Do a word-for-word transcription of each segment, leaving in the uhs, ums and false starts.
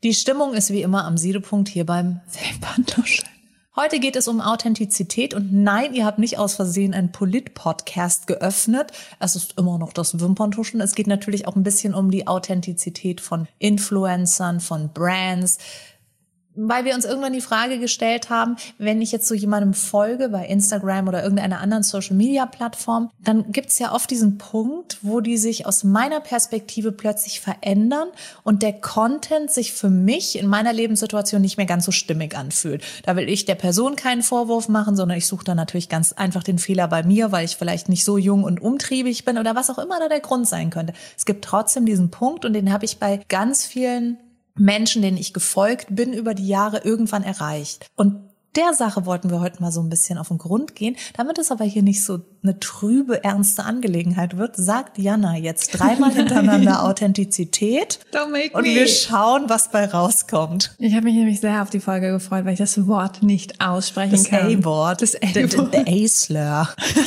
Die Stimmung ist wie immer am Siedepunkt hier beim Wimperntuscheln. Heute geht es um Authentizität und nein, ihr habt nicht aus Versehen einen Polit-Podcast geöffnet. Es ist immer noch das Wimperntuschen. Es geht natürlich auch ein bisschen um die Authentizität von Influencern, von Brands, weil wir uns irgendwann die Frage gestellt haben, wenn ich jetzt so jemandem folge bei Instagram oder irgendeiner anderen Social-Media-Plattform, dann gibt's ja oft diesen Punkt, wo die sich aus meiner Perspektive plötzlich verändern und der Content sich für mich in meiner Lebenssituation nicht mehr ganz so stimmig anfühlt. Da will ich der Person keinen Vorwurf machen, sondern ich suche dann natürlich ganz einfach den Fehler bei mir, weil ich vielleicht nicht so jung und umtriebig bin oder was auch immer da der Grund sein könnte. Es gibt trotzdem diesen Punkt und den habe ich bei ganz vielen Menschen, denen ich gefolgt bin, über die Jahre irgendwann erreicht. Und der Sache wollten wir heute mal so ein bisschen auf den Grund gehen. Damit es aber hier nicht so eine trübe, ernste Angelegenheit wird, sagt Jana jetzt dreimal hintereinander Authentizität. Don't make und me. wir schauen, was bei rauskommt. Ich habe mich nämlich sehr auf die Folge gefreut, weil ich das Wort nicht aussprechen Das kann. A-Wort. Das A-Wort. Der A-Slur.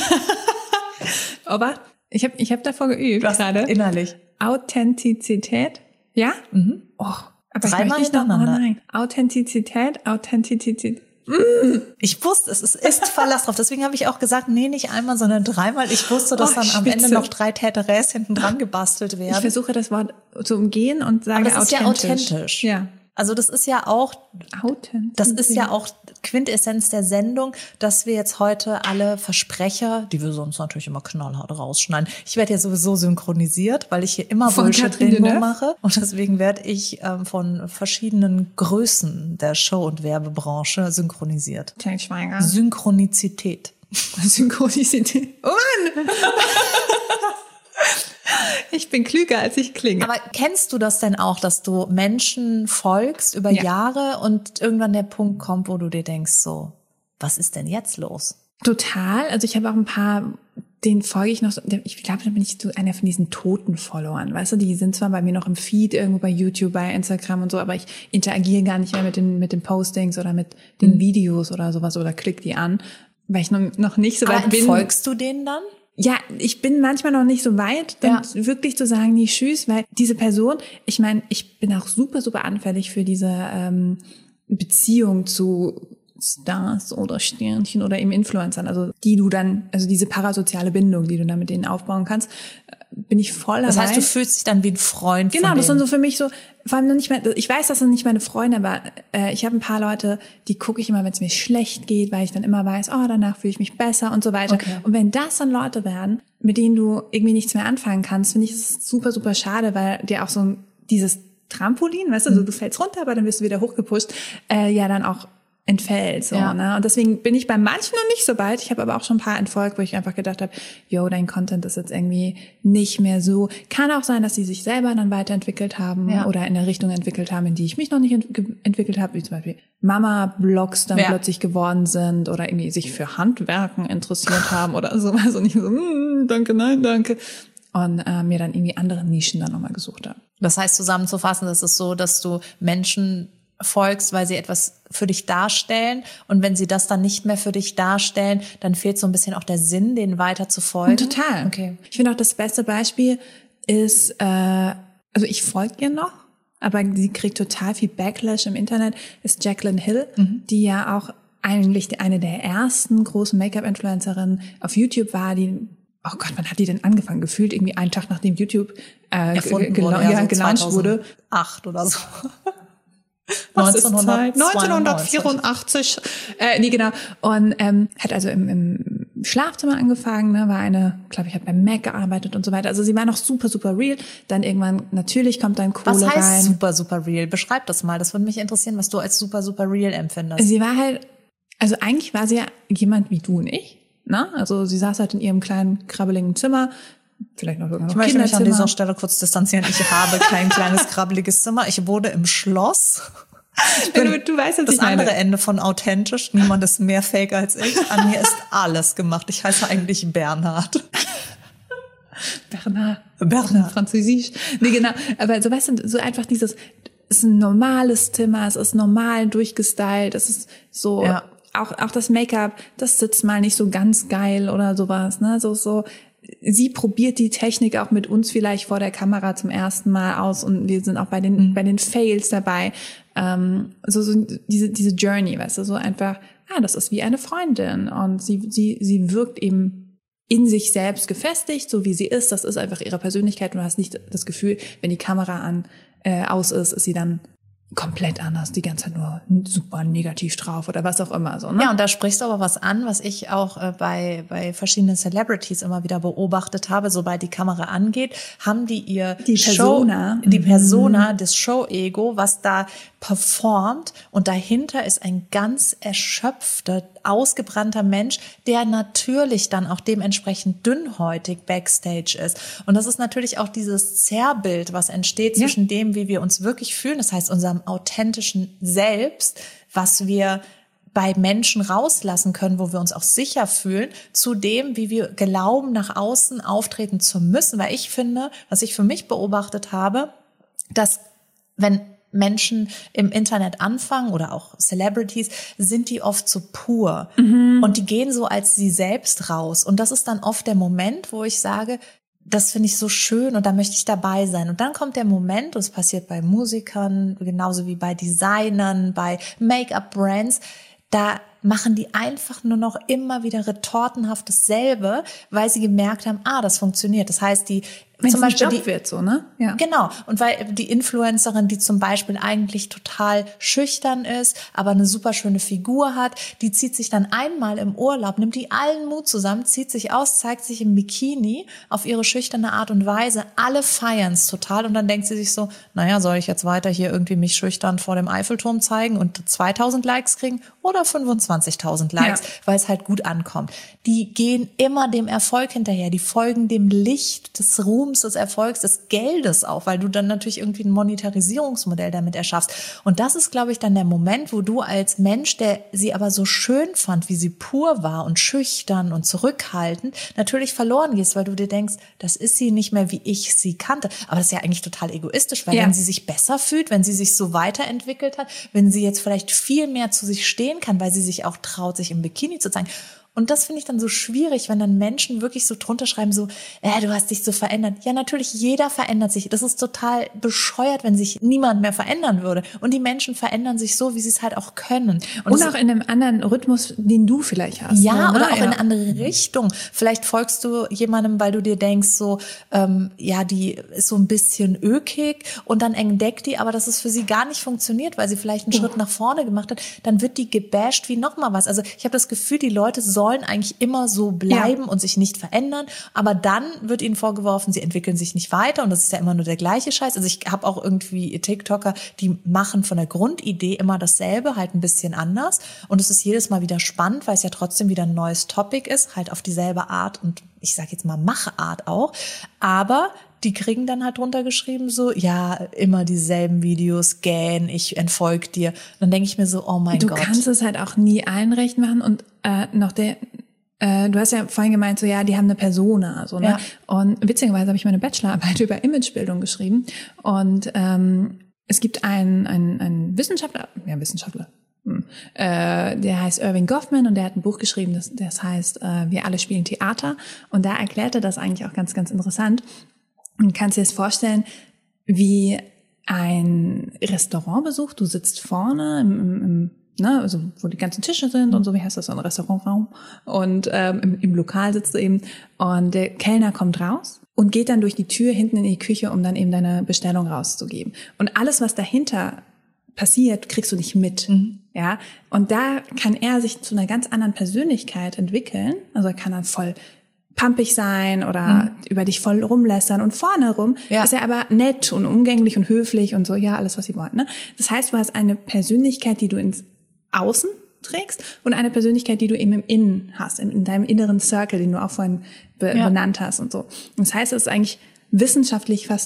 Aber ich habe ich hab davor geübt gerade. Innerlich. Authentizität. Ja? Mhm. Oh. Aber Dreimal ich noch, hintereinander. Oh nein. Authentizität, Authentizität. Ich wusste, es ist, ist Verlass drauf. Deswegen habe ich auch gesagt, nee, nicht einmal, sondern dreimal. Ich wusste, dass Oh, dann am Spitze. Ende noch drei Täteräs hinten dran gebastelt werden. Ich versuche das Wort zu umgehen und sage Aber das ist authentisch. ja authentisch. Ja. Also das ist ja auch, Authentisch. das ist ja auch Quintessenz der Sendung, dass wir jetzt heute alle Versprecher, die wir sonst natürlich immer knallhart rausschneiden. Ich werde ja sowieso synchronisiert, weil ich hier immer Von Bullshit Catherine Rainbow Deneuve? mache. Und deswegen werde ich ähm, von verschiedenen Größen der Show- und Werbebranche synchronisiert. Till Schweiger. Synchronizität. Synchronizität. Oh Mann! Ich bin klüger, als ich klinge. Aber kennst du das denn auch, dass du Menschen folgst über Ja. Jahre und irgendwann der Punkt kommt, wo du dir denkst so, was ist denn jetzt los? Total. Also ich habe auch ein paar, denen folge ich noch. So, ich glaube, da bin ich so einer von diesen toten Followern. Weißt du, die sind zwar bei mir noch im Feed, irgendwo bei YouTube, bei Instagram und so, aber ich interagiere gar nicht mehr mit den, mit den Postings oder mit den Mhm. Videos oder sowas oder klick die an, weil ich noch, noch nicht so weit Aber bin. folgst du denen dann? Ja, ich bin manchmal noch nicht so weit, dann Ja. wirklich zu sagen, nee, tschüss, weil diese Person, ich meine, ich bin auch super, super anfällig für diese ähm, Beziehung zu Stars oder Sternchen oder eben Influencern, also die du dann, also diese parasoziale Bindung, die du dann mit denen aufbauen kannst, bin ich voll dabei. Das heißt, du fühlst dich dann wie ein Freund Genau, von das sind denen. so für mich so, vor allem noch nicht mehr, ich weiß, das sind nicht meine Freunde, aber äh, ich habe ein paar Leute, die gucke ich immer, wenn es mir schlecht geht, weil ich dann immer weiß, oh, danach fühle ich mich besser und so weiter. Okay. Und wenn das dann Leute werden, mit denen du irgendwie nichts mehr anfangen kannst, finde ich es super, super schade, weil dir auch so ein, dieses Trampolin, weißt du, also du fällst runter, aber dann wirst du wieder hochgepusht, äh, ja dann auch entfällt. So, Ja. ne? Und deswegen bin ich bei manchen noch nicht so weit. Ich habe aber auch schon ein paar entfolgt, wo ich einfach gedacht habe, yo, dein Content ist jetzt irgendwie nicht mehr so. Kann auch sein, dass sie sich selber dann weiterentwickelt haben Ja. oder in der Richtung entwickelt haben, in die ich mich noch nicht ent ge- entwickelt habe, wie zum Beispiel Mama-Blogs dann Ja. plötzlich geworden sind oder irgendwie sich für Handwerken interessiert haben oder sowas und ich so, mm, danke, nein, danke. Und äh, mir dann irgendwie andere Nischen dann nochmal gesucht habe. Das heißt, zusammenzufassen, das ist so, dass du Menschen folgst, weil sie etwas für dich darstellen. Und wenn sie das dann nicht mehr für dich darstellen, dann fehlt so ein bisschen auch der Sinn, denen weiter zu folgen. Total. Okay. Ich finde auch das beste Beispiel ist, äh, also ich folge ihr noch, aber sie kriegt total viel Backlash im Internet, ist Jaclyn Hill, Mhm. die ja auch eigentlich eine der ersten großen Make-up-Influencerinnen auf YouTube war, die oh Gott, wann hat die denn angefangen? Gefühlt irgendwie einen Tag, nachdem YouTube äh, Erfunden ge- wurde, ja, ja, so gelauncht wurde. zweitausendacht oder so. Was ist Zeit? neunzehnhundertvierundachtzig. Äh, nee, genau. Und ähm, hat also im, im Schlafzimmer angefangen, ne, war eine, glaube ich, hat beim Mac gearbeitet und so weiter. Also sie war noch super, super real. Dann irgendwann, natürlich kommt dann Kohle Was heißt rein. super, super real? Beschreib das mal. Das würde mich interessieren, was du als super, super real empfindest. Sie war halt, also eigentlich war sie ja jemand wie du und ich. Ne? Also sie saß halt in ihrem kleinen, krabbeligen Zimmer, vielleicht noch sogar noch Ich möchte mich an Kinderzimmer. dieser Stelle kurz distanzieren. Ich habe kein kleines, krabbeliges Zimmer. Ich wohne im Schloss. Du, du weißt, was Das ich meine. andere Ende von authentisch. Niemand ist mehr fake als ich. An mir ist alles gemacht. Ich heiße eigentlich Bernhard. Bernard. Bernard. Französisch. Nee, genau. Aber so, weißt du, so einfach dieses, es ist ein normales Zimmer, es ist normal durchgestylt, es ist so, Ja. auch, auch das Make-up, das sitzt mal nicht so ganz geil oder sowas, ne, so, so, sie probiert die Technik auch mit uns vielleicht vor der Kamera zum ersten Mal aus und wir sind auch bei den, mhm. bei den Fails dabei. Ähm, so, so diese, diese Journey, weißt du, so einfach, ah, das ist wie eine Freundin und sie, sie, sie wirkt eben in sich selbst gefestigt, so wie sie ist. Das ist einfach ihre Persönlichkeit und du hast nicht das Gefühl, wenn die Kamera an, äh, aus ist, ist sie dann komplett anders, die ganze Zeit nur super negativ drauf oder was auch immer so, ne? Ja, und da sprichst du aber was an, was ich auch äh, bei bei verschiedenen Celebrities immer wieder beobachtet habe, sobald die Kamera angeht, haben die ihr die Persona, Show, die Persona, mhm. das Show-Ego, was da performt und dahinter ist ein ganz erschöpfter, ausgebrannter Mensch, der natürlich dann auch dementsprechend dünnhäutig backstage ist. Und das ist natürlich auch dieses Zerrbild, was entsteht zwischen ja. dem, wie wir uns wirklich fühlen, das heißt unserem authentischen Selbst, was wir bei Menschen rauslassen können, wo wir uns auch sicher fühlen, zu dem, wie wir glauben, nach außen auftreten zu müssen. Weil ich finde, was ich für mich beobachtet habe, dass wenn Menschen im Internet anfangen oder auch Celebrities, sind die oft so pur. Mhm. Und die gehen so als sie selbst raus. Und das ist dann oft der Moment, wo ich sage, das finde ich so schön und da möchte ich dabei sein. Und dann kommt der Moment, und es passiert bei Musikern, genauso wie bei Designern, bei Make-up-Brands, da machen die einfach nur noch immer wieder retortenhaft dasselbe, weil sie gemerkt haben, ah, das funktioniert. Das heißt, die Wenn zum es Beispiel ein Job die, wird so, ne? Ja. Genau. Und weil die Influencerin, die zum Beispiel eigentlich total schüchtern ist, aber eine super schöne Figur hat, die zieht sich dann einmal im Urlaub, nimmt die allen Mut zusammen, zieht sich aus, zeigt sich im Bikini auf ihre schüchterne Art und Weise. Alle feiern's total und dann denkt sie sich so, naja, soll ich jetzt weiter hier irgendwie mich schüchtern vor dem Eiffelturm zeigen und zweitausend Likes kriegen oder fünfundzwanzigtausend Likes, ja. weil es halt gut ankommt. Die gehen immer dem Erfolg hinterher, die folgen dem Licht des Ruhms, des Erfolgs, des Geldes auch, weil du dann natürlich irgendwie ein Monetarisierungsmodell damit erschaffst. Und das ist, glaube ich, dann der Moment, wo du als Mensch, der sie aber so schön fand, wie sie pur war und schüchtern und zurückhaltend, natürlich verloren gehst, weil du dir denkst, das ist sie nicht mehr, wie ich sie kannte. Aber das ist ja eigentlich total egoistisch, weil ja. wenn sie sich besser fühlt, wenn sie sich so weiterentwickelt hat, wenn sie jetzt vielleicht viel mehr zu sich stehen kann, weil sie sich auch traut, sich im Bikini zu zeigen. Und das finde ich dann so schwierig, wenn dann Menschen wirklich so drunter schreiben, so, äh, du hast dich so verändert. Ja, natürlich, jeder verändert sich. Das ist total bescheuert, wenn sich niemand mehr verändern würde. Und die Menschen verändern sich so, wie sie es halt auch können. Und, Und auch in einem anderen Rhythmus, den du vielleicht hast. Ja, ne? oder auch ja. in eine andere Richtung. Vielleicht folgst du jemandem, weil du dir denkst, so, ähm, ja, die ist so ein bisschen ökig und dann entdeckt die, aber dass es für sie gar nicht funktioniert, weil sie vielleicht einen oh. Schritt nach vorne gemacht hat, dann wird die gebasht wie noch mal was. Also ich habe das Gefühl, die Leute sollen sollen eigentlich immer so bleiben ja. und sich nicht verändern, aber dann wird ihnen vorgeworfen, sie entwickeln sich nicht weiter und das ist ja immer nur der gleiche Scheiß. Also ich habe auch irgendwie TikToker, die machen von der Grundidee immer dasselbe, halt ein bisschen anders und es ist jedes Mal wieder spannend, weil es ja trotzdem wieder ein neues Topic ist, halt auf dieselbe Art und ich sage jetzt mal Machart auch, aber die kriegen dann halt drunter geschrieben so, ja, immer dieselben Videos, gähn, ich entfolge dir. Und dann denke ich mir so, oh mein du Gott. Du kannst es halt auch nie allen recht machen und äh, noch der, äh, du hast ja vorhin gemeint, so ja, die haben eine Persona, so ne. Ja. Und witzigerweise habe ich meine Bachelorarbeit über Imagebildung geschrieben und ähm, es gibt einen einen einen Wissenschaftler, ja Wissenschaftler. Äh, der heißt Irving Goffman und der hat ein Buch geschrieben, das, das heißt äh, Wir alle spielen Theater und da erklärt er das eigentlich auch ganz, ganz interessant. Und kannst dir das vorstellen, wie ein Restaurantbesuch, du sitzt vorne im, im, im ne, also wo die ganzen Tische sind und so, wie heißt das, so ein Restaurantraum und ähm, im, im Lokal sitzt du eben und der Kellner kommt raus und geht dann durch die Tür hinten in die Küche, um dann eben deine Bestellung rauszugeben. Und alles, was dahinter passiert, kriegst du nicht mit. Mhm. Ja, und da kann er sich zu einer ganz anderen Persönlichkeit entwickeln, also er kann dann voll pumpig sein oder mhm. über dich voll rumlästern und vorne rum ja. ist er aber nett und umgänglich und höflich und so, ja, alles, was sie wollen. Ne? Das heißt, du hast eine Persönlichkeit, die du ins Außen trägst und eine Persönlichkeit, die du eben im Innen hast, in, in deinem inneren Circle, den du auch vorhin be- ja. benannt hast und so. Das heißt, es ist eigentlich wissenschaftlich fast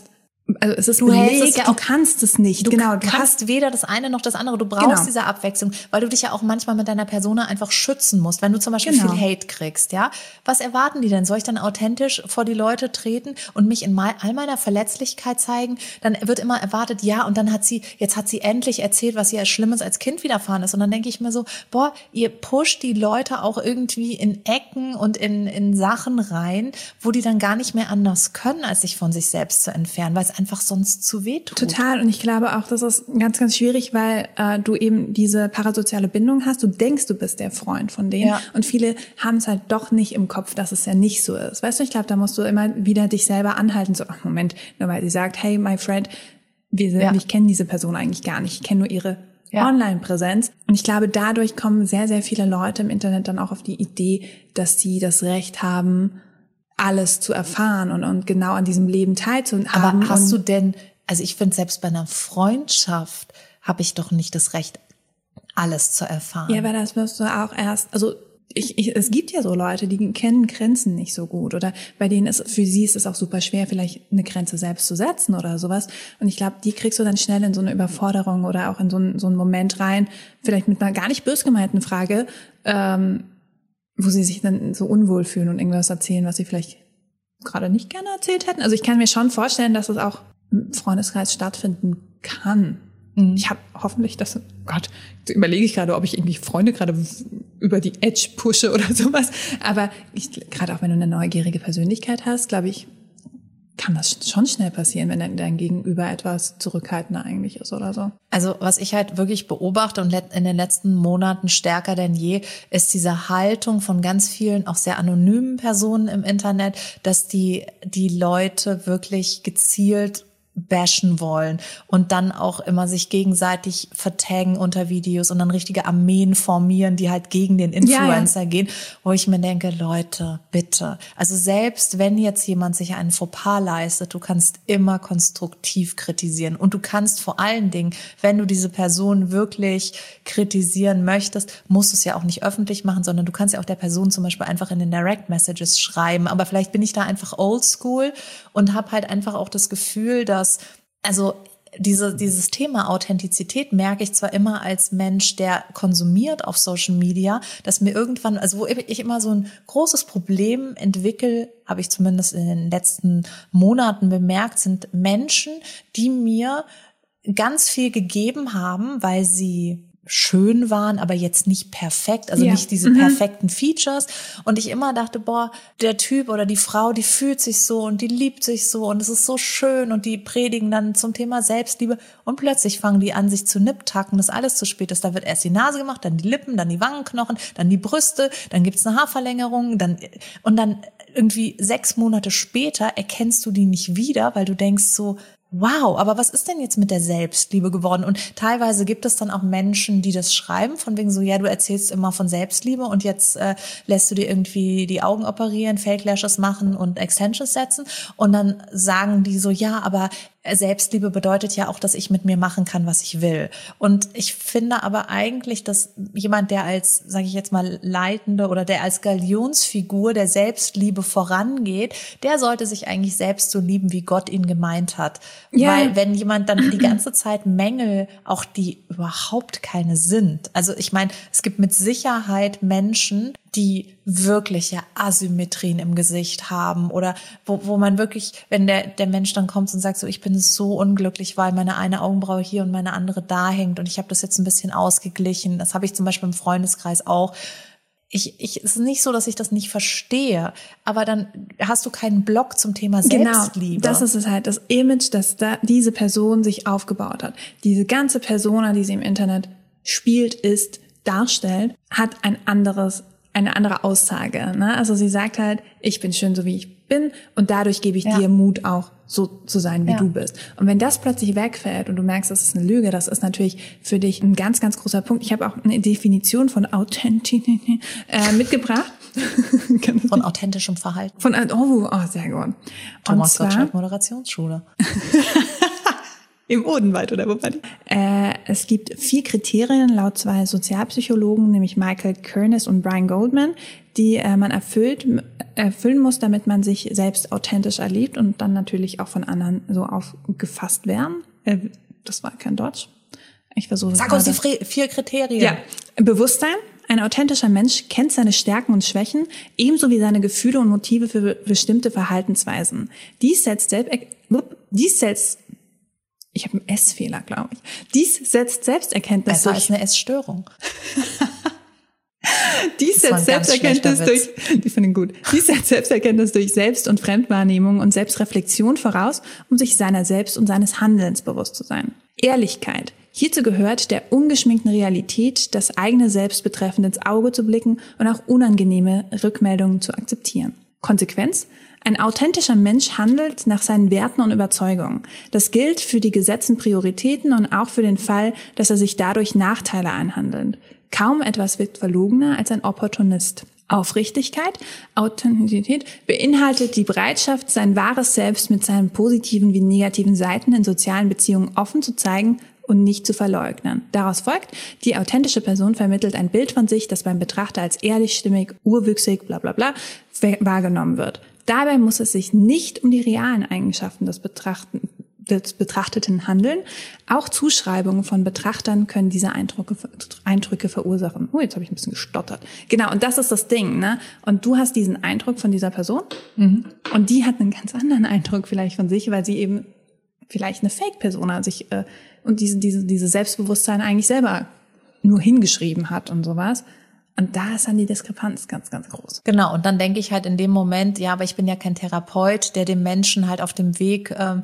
Also es ist du belegt, ja du kannst es nicht. Du genau, du kannst hast weder das eine noch das andere. Du brauchst genau. diese Abwechslung, weil du dich ja auch manchmal mit deiner Persona einfach schützen musst. Wenn du zum Beispiel Genau. viel Hate kriegst, ja, was erwarten die denn? Soll ich dann authentisch vor die Leute treten und mich in all meiner Verletzlichkeit zeigen? Dann wird immer erwartet, ja, und dann hat sie, jetzt hat sie endlich erzählt, was ihr als Schlimmes als Kind widerfahren ist. Und dann denke ich mir so, boah, ihr pusht die Leute auch irgendwie in Ecken und in, in Sachen rein, wo die dann gar nicht mehr anders können, als sich von sich selbst zu entfernen, weil es einfach sonst zu weh tut. Total. Und ich glaube auch, das ist ganz, ganz schwierig, weil äh, du eben diese parasoziale Bindung hast. Du denkst, du bist der Freund von denen. Ja. Und viele haben es halt doch nicht im Kopf, dass es ja nicht so ist. Weißt du, ich glaube, da musst du immer wieder dich selber anhalten. So, ach Moment, nur weil sie sagt, hey, my friend, wir sind, Ja. ich kenne diese Person eigentlich gar nicht. Ich kenne nur ihre Ja. Online-Präsenz. Und ich glaube, dadurch kommen sehr, sehr viele Leute im Internet dann auch auf die Idee, dass sie das Recht haben, alles zu erfahren und, und genau an diesem Leben teilzuhaben. Aber hast du und denn, also ich finde, selbst bei einer Freundschaft habe ich doch nicht das Recht, alles zu erfahren. Ja, aber das wirst du auch erst, also ich, ich, es gibt ja so Leute, die kennen Grenzen nicht so gut oder bei denen ist, für sie ist es auch super schwer, vielleicht eine Grenze selbst zu setzen oder sowas. Und ich glaube, die kriegst du dann schnell in so eine Überforderung oder auch in so einen, so einen Moment rein, vielleicht mit einer gar nicht bös gemeinten Frage, ähm, wo sie sich dann so unwohl fühlen und irgendwas erzählen, was sie vielleicht gerade nicht gerne erzählt hätten. Also ich kann mir schon vorstellen, dass es auch im Freundeskreis stattfinden kann. Mhm. Ich habe hoffentlich das, oh Gott, da überlege ich gerade, ob ich irgendwie Freunde gerade über die Edge pushe oder sowas. Aber ich, gerade auch wenn du eine neugierige Persönlichkeit hast, glaube ich, kann das schon schnell passieren, wenn dein, dein Gegenüber etwas zurückhaltender eigentlich ist oder so. Also was ich halt wirklich beobachte und in den letzten Monaten stärker denn je, ist diese Haltung von ganz vielen auch sehr anonymen Personen im Internet, dass die die Leute wirklich gezielt bashen wollen und dann auch immer sich gegenseitig vertaggen unter Videos und dann richtige Armeen formieren, die halt gegen den Influencer ja, ja. gehen, wo ich mir denke, Leute, bitte. Also selbst wenn jetzt jemand sich einen Fauxpas leistet, du kannst immer konstruktiv kritisieren und du kannst vor allen Dingen, wenn du diese Person wirklich kritisieren möchtest, musst du es ja auch nicht öffentlich machen, sondern du kannst ja auch der Person zum Beispiel einfach in den Direct Messages schreiben, aber vielleicht bin ich da einfach oldschool und habe halt einfach auch das Gefühl, dass also diese, dieses Thema Authentizität merke ich zwar immer als Mensch, der konsumiert auf Social Media, dass mir irgendwann, also wo ich immer so ein großes Problem entwickle, habe ich zumindest in den letzten Monaten bemerkt, sind Menschen, die mir ganz viel gegeben haben, weil sie schön waren, aber jetzt nicht perfekt, also ja. nicht diese perfekten mhm. Features. Und ich immer dachte, boah, der Typ oder die Frau, die fühlt sich so und die liebt sich so und es ist so schön und die predigen dann zum Thema Selbstliebe und plötzlich fangen die an, sich zu nipptacken, dass alles zu spät ist. Da wird erst die Nase gemacht, dann die Lippen, dann die Wangenknochen, dann die Brüste, dann gibt's eine Haarverlängerung, dann und dann irgendwie sechs Monate später erkennst du die nicht wieder, weil du denkst so, wow, aber was ist denn jetzt mit der Selbstliebe geworden? Und teilweise gibt es dann auch Menschen, die das schreiben, von wegen so, ja, du erzählst immer von Selbstliebe und jetzt äh, lässt du dir irgendwie die Augen operieren, Fake Lashes machen und Extensions setzen. Und dann sagen die so, ja, aber Selbstliebe bedeutet ja auch, dass ich mit mir machen kann, was ich will. Und ich finde aber eigentlich, dass jemand, der als, sage ich jetzt mal, Leitende oder der als Galionsfigur der Selbstliebe vorangeht, der sollte sich eigentlich selbst so lieben, wie Gott ihn gemeint hat. Ja. Weil wenn jemand dann die ganze Zeit Mängel, auch die überhaupt keine sind. Also ich meine, es gibt mit Sicherheit Menschen, die wirkliche Asymmetrien im Gesicht haben oder wo, wo man wirklich, wenn der, der Mensch dann kommt und sagt so, ich bin so unglücklich, weil meine eine Augenbraue hier und meine andere da hängt und ich habe das jetzt ein bisschen ausgeglichen. Das habe ich zum Beispiel im Freundeskreis auch. Ich, ich, es ist nicht so, dass ich das nicht verstehe, aber dann hast du keinen Blog zum Thema Selbstliebe. Genau, das ist es halt, das Image, das da diese Person sich aufgebaut hat. Diese ganze Persona, die sie im Internet spielt, ist, darstellt, hat ein anderes eine andere Aussage, ne? Also sie sagt halt, ich bin schön so wie ich bin und dadurch gebe ich ja. dir Mut auch so zu sein wie ja. du bist. Und wenn das plötzlich wegfällt und du merkst, das ist eine Lüge, das ist natürlich für dich ein ganz, ganz großer Punkt. Ich habe auch eine Definition von Authentizität äh, mitgebracht. Von authentischem Verhalten. Von oh, oh sehr gut. Thomas Gottschalk Moderationsschule. Im Odenwald oder wo war die? Äh, es gibt vier Kriterien laut zwei Sozialpsychologen, nämlich Michael Kernes und Brian Goldman, die äh, man erfüllt, erfüllen muss, damit man sich selbst authentisch erlebt und dann natürlich auch von anderen so aufgefasst werden. Äh, das war kein Deutsch. Ich versuche Sag uns die vier Kriterien. Ja, Bewusstsein. Ein authentischer Mensch kennt seine Stärken und Schwächen, ebenso wie seine Gefühle und Motive für bestimmte Verhaltensweisen. Dies setzt selbst, dies setzt, ich habe einen S-Fehler, glaube ich. Dies setzt Selbsterkenntnis Besser durch. als eine Essstörung. Dies setzt Selbsterkenntnis durch, die finden gut. Dies setzt Selbsterkenntnis durch Selbst- und Fremdwahrnehmung und Selbstreflexion voraus, um sich seiner selbst und seines Handelns bewusst zu sein. Ehrlichkeit. Hierzu gehört, der ungeschminkten Realität das eigene Selbst betreffend ins Auge zu blicken und auch unangenehme Rückmeldungen zu akzeptieren. Konsequenz? Ein authentischer Mensch handelt nach seinen Werten und Überzeugungen. Das gilt für die gesetzten Prioritäten und auch für den Fall, dass er sich dadurch Nachteile einhandelt. Kaum etwas wirkt verlogener als ein Opportunist. Aufrichtigkeit, Authentizität beinhaltet die Bereitschaft, sein wahres Selbst mit seinen positiven wie negativen Seiten in sozialen Beziehungen offen zu zeigen und nicht zu verleugnen. Daraus folgt, die authentische Person vermittelt ein Bild von sich, das beim Betrachter als ehrlich, stimmig, urwüchsig, bla bla bla wahrgenommen wird. Dabei muss es sich nicht um die realen Eigenschaften des, Betrachten, des Betrachteten handeln. Auch Zuschreibungen von Betrachtern können diese Eindrücke, Eindrücke verursachen. Oh, jetzt habe ich ein bisschen gestottert. Genau, und das ist das Ding, ne? Und du hast diesen Eindruck von dieser Person mhm. und die hat einen ganz anderen Eindruck vielleicht von sich, weil sie eben vielleicht eine Fake-Persona sich äh, und diese, diese, diese Selbstbewusstsein eigentlich selber nur hingeschrieben hat und sowas. Und da ist dann die Diskrepanz ganz, ganz groß. Genau, und dann denke ich halt in dem Moment, ja, aber ich bin ja kein Therapeut, der dem Menschen halt auf dem Weg ähm,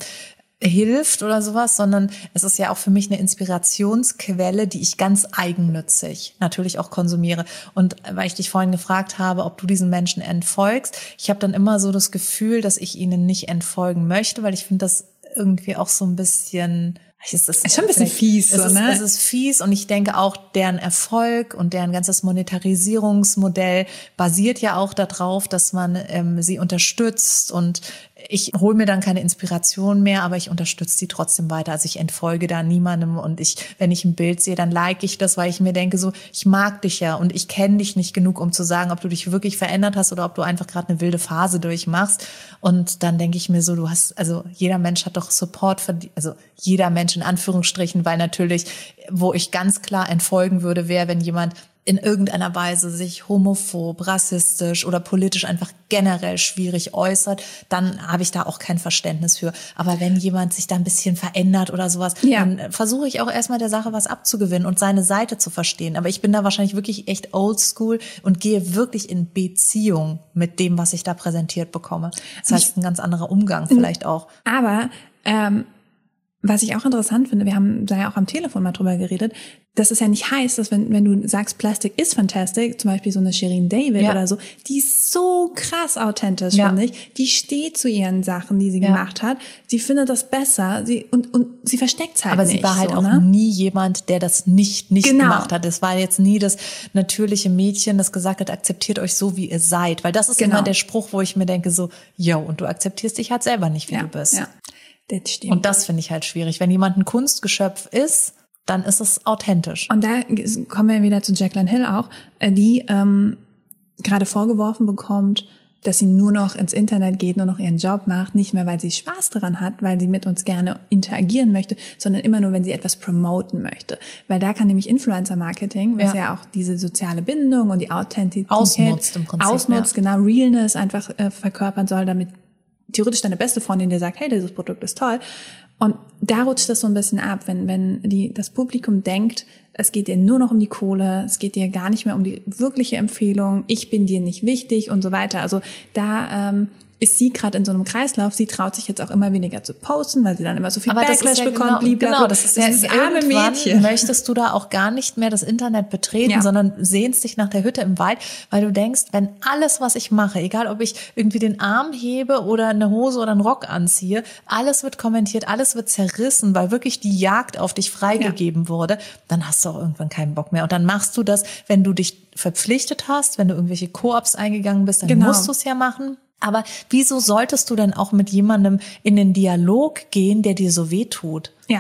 hilft oder sowas, sondern es ist ja auch für mich eine Inspirationsquelle, die ich ganz eigennützig natürlich auch konsumiere. Und weil ich dich vorhin gefragt habe, ob du diesen Menschen entfolgst, ich habe dann immer so das Gefühl, dass ich ihnen nicht entfolgen möchte, weil ich finde das irgendwie auch so ein bisschen... Es ist, ist schon ein bisschen fies, es so, ist, ne? Es ist fies und ich denke auch, deren Erfolg und deren ganzes Monetarisierungsmodell basiert ja auch darauf, dass man ähm, sie unterstützt und ich hole mir dann keine Inspiration mehr, aber ich unterstütze sie trotzdem weiter. Also ich entfolge da niemandem und ich, wenn ich ein Bild sehe, dann like ich das, weil ich mir denke so, ich mag dich ja und ich kenne dich nicht genug, um zu sagen, ob du dich wirklich verändert hast oder ob du einfach gerade eine wilde Phase durchmachst. Und dann denke ich mir so, du hast, also jeder Mensch hat doch Support verdient, also jeder Mensch in Anführungsstrichen, weil natürlich, wo ich ganz klar entfolgen würde, wäre, wenn jemand in irgendeiner Weise sich homophob, rassistisch oder politisch einfach generell schwierig äußert, dann habe ich da auch kein Verständnis für. Aber wenn jemand sich da ein bisschen verändert oder sowas, ja. dann versuche ich auch erstmal der Sache was abzugewinnen und seine Seite zu verstehen. Aber ich bin da wahrscheinlich wirklich echt oldschool und gehe wirklich in Beziehung mit dem, was ich da präsentiert bekomme. Das heißt, ein ganz anderer Umgang vielleicht auch. Aber ähm was ich auch interessant finde, wir haben da ja auch am Telefon mal drüber geredet, dass es ja nicht heißt, dass wenn, wenn du sagst, Plastic is fantastic, zum Beispiel so eine Shirin David ja. oder so, die ist so krass authentisch, ja. finde ich. Die steht zu ihren Sachen, die sie ja. gemacht hat. Sie findet das besser sie, und, und sie versteckt es halt Aber nicht. Aber sie war halt so, auch ne? nie jemand, der das nicht nicht genau. gemacht hat. Es war jetzt nie das natürliche Mädchen, das gesagt hat, akzeptiert euch so, wie ihr seid. Weil das ist genau. immer der Spruch, wo ich mir denke so, yo, und du akzeptierst dich halt selber nicht, wie ja. du bist. Ja. Das stimmt. Und das finde ich halt schwierig. Wenn jemand ein Kunstgeschöpf ist, dann ist es authentisch. Und da kommen wir wieder zu Jaclyn Hill auch, die ähm, gerade vorgeworfen bekommt, dass sie nur noch ins Internet geht, nur noch ihren Job macht, nicht mehr, weil sie Spaß daran hat, weil sie mit uns gerne interagieren möchte, sondern immer nur, wenn sie etwas promoten möchte. Weil da kann nämlich Influencer-Marketing, was ja. ja auch diese soziale Bindung und die Authentizität ausnutzt, im Prinzip, ausnutzt, ja. genau, Realness einfach äh, verkörpern soll, damit theoretisch deine beste Freundin dir sagt, hey, dieses Produkt ist toll. Und da rutscht das so ein bisschen ab, wenn wenn die das Publikum denkt, es geht dir nur noch um die Kohle, es geht dir gar nicht mehr um die wirkliche Empfehlung, ich bin dir nicht wichtig und so weiter. Also da ähm, ist sie gerade in so einem Kreislauf, sie traut sich jetzt auch immer weniger zu posten, weil sie dann immer so viel Aber Backlash ja bekommt. Genau, genau, das ist ja das arme Mädchen. Möchtest du da auch gar nicht mehr das Internet betreten, ja. sondern sehnst dich nach der Hütte im Wald, weil du denkst, wenn alles, was ich mache, egal ob ich irgendwie den Arm hebe oder eine Hose oder einen Rock anziehe, alles wird kommentiert, alles wird zerrissen, weil wirklich die Jagd auf dich freigegeben ja. wurde, dann hast du auch irgendwann keinen Bock mehr. Und dann machst du das, wenn du dich verpflichtet hast, wenn du irgendwelche Koops eingegangen bist, dann genau. musst du es ja machen. Aber wieso solltest du denn auch mit jemandem in den Dialog gehen, der dir so weh tut? Ja.